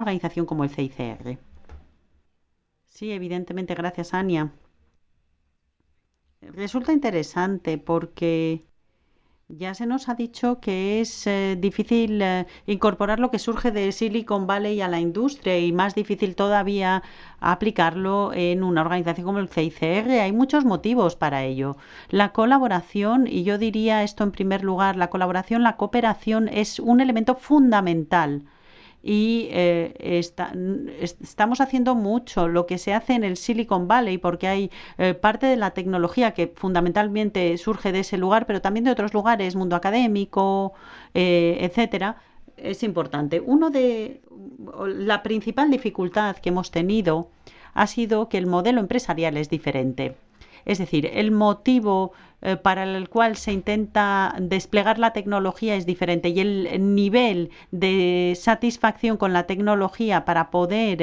organización como el CICR. Sí, evidentemente, gracias, Ania. Resulta interesante porque ya se nos ha dicho que es difícil incorporar lo que surge de Silicon Valley a la industria y más difícil todavía aplicarlo en una organización como el CICR. Hay muchos motivos para ello. La colaboración, y yo diría esto en primer lugar, la colaboración, la cooperación es un elemento fundamental y estamos haciendo mucho lo que se hace en el Silicon Valley porque hay parte de la tecnología que fundamentalmente surge de ese lugar, pero también de otros lugares, mundo académico, etcétera. Es importante. La principal dificultad que hemos tenido ha sido que el modelo empresarial es diferente. Es decir, el motivo para el cual se intenta desplegar la tecnología es diferente y el nivel de satisfacción con la tecnología para poder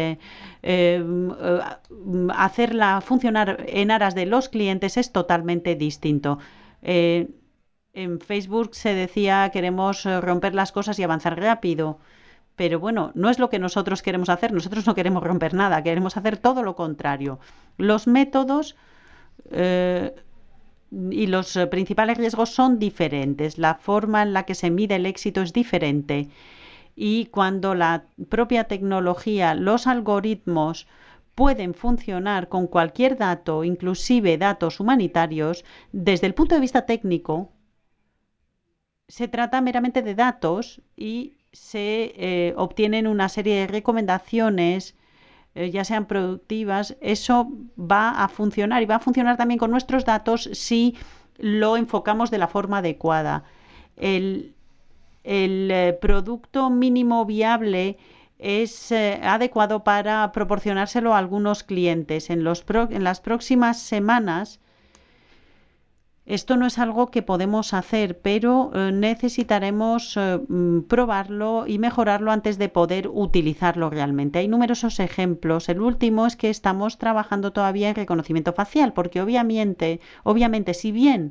hacerla funcionar en aras de los clientes es totalmente distinto. Eh, en Facebook se decía queremos romper las cosas y avanzar rápido. Pero bueno, no es lo que nosotros queremos hacer. Nosotros no queremos romper nada, queremos hacer todo lo contrario. Los métodos eh, y los principales riesgos son diferentes. La forma en la que se mide el éxito es diferente. Y cuando la propia tecnología, los algoritmos pueden funcionar con cualquier dato, inclusive datos humanitarios, desde el punto de vista técnico, se trata meramente de datos y se obtienen una serie de recomendaciones ya sean productivas, eso va a funcionar y va a funcionar también con nuestros datos si lo enfocamos de la forma adecuada. El, el producto mínimo viable es adecuado para proporcionárselo a algunos clientes. En las próximas semanas esto no es algo que podemos hacer, pero necesitaremos probarlo y mejorarlo antes de poder utilizarlo realmente. Hay numerosos ejemplos. El último es que estamos trabajando todavía en reconocimiento facial, porque obviamente si bien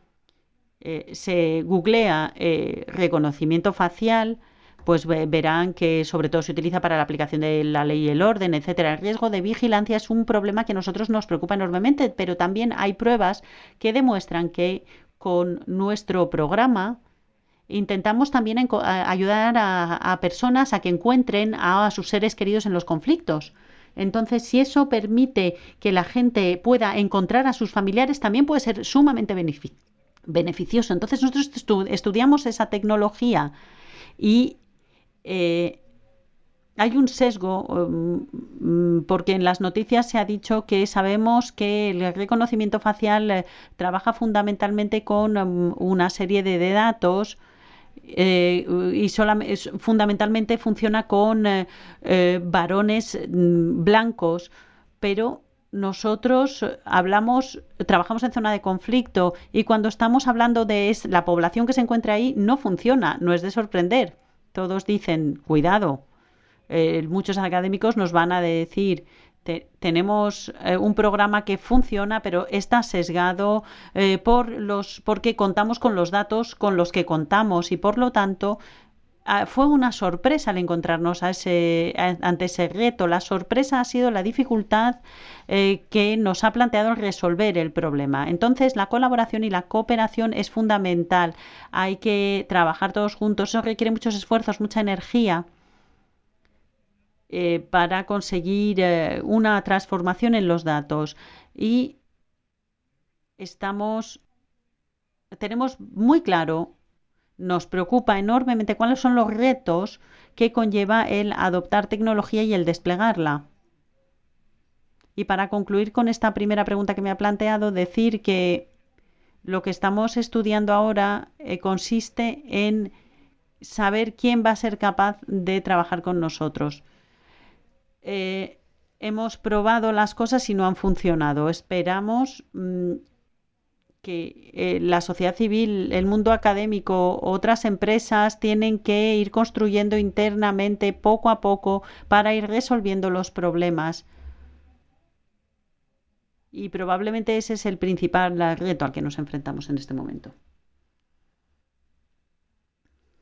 se googlea reconocimiento facial, pues verán que sobre todo se utiliza para la aplicación de la ley y el orden, etcétera. El riesgo de vigilancia es un problema que a nosotros nos preocupa enormemente, pero también hay pruebas que demuestran que con nuestro programa intentamos también ayudar a personas a que encuentren a sus seres queridos en los conflictos. Entonces, si eso permite que la gente pueda encontrar a sus familiares, también puede ser sumamente beneficioso. Entonces, nosotros estudiamos esa tecnología y eh, hay un sesgo porque en las noticias se ha dicho que sabemos que el reconocimiento facial trabaja fundamentalmente con una serie de datos y fundamentalmente funciona con varones blancos, pero nosotros trabajamos en zona de conflicto y cuando estamos hablando de la población que se encuentra ahí, no funciona, no es de sorprender. Todos dicen, cuidado, muchos académicos nos van a decir, tenemos un programa que funciona, pero está sesgado porque contamos con los datos con los que contamos y por lo tanto fue una sorpresa al encontrarnos ante ese reto. La sorpresa ha sido la dificultad que nos ha planteado resolver el problema. Entonces, la colaboración y la cooperación es fundamental. Hay que trabajar todos juntos. Eso requiere muchos esfuerzos, mucha energía para conseguir una transformación en los datos. Y tenemos muy claro, nos preocupa enormemente cuáles son los retos que conlleva el adoptar tecnología y el desplegarla. Y para concluir con esta primera pregunta que me ha planteado, decir que lo que estamos estudiando ahora consiste en saber quién va a ser capaz de trabajar con nosotros. Hemos probado las cosas y no han funcionado. Esperamos que la sociedad civil, el mundo académico, otras empresas tienen que ir construyendo internamente poco a poco para ir resolviendo los problemas. Y probablemente ese es el principal reto al que nos enfrentamos en este momento.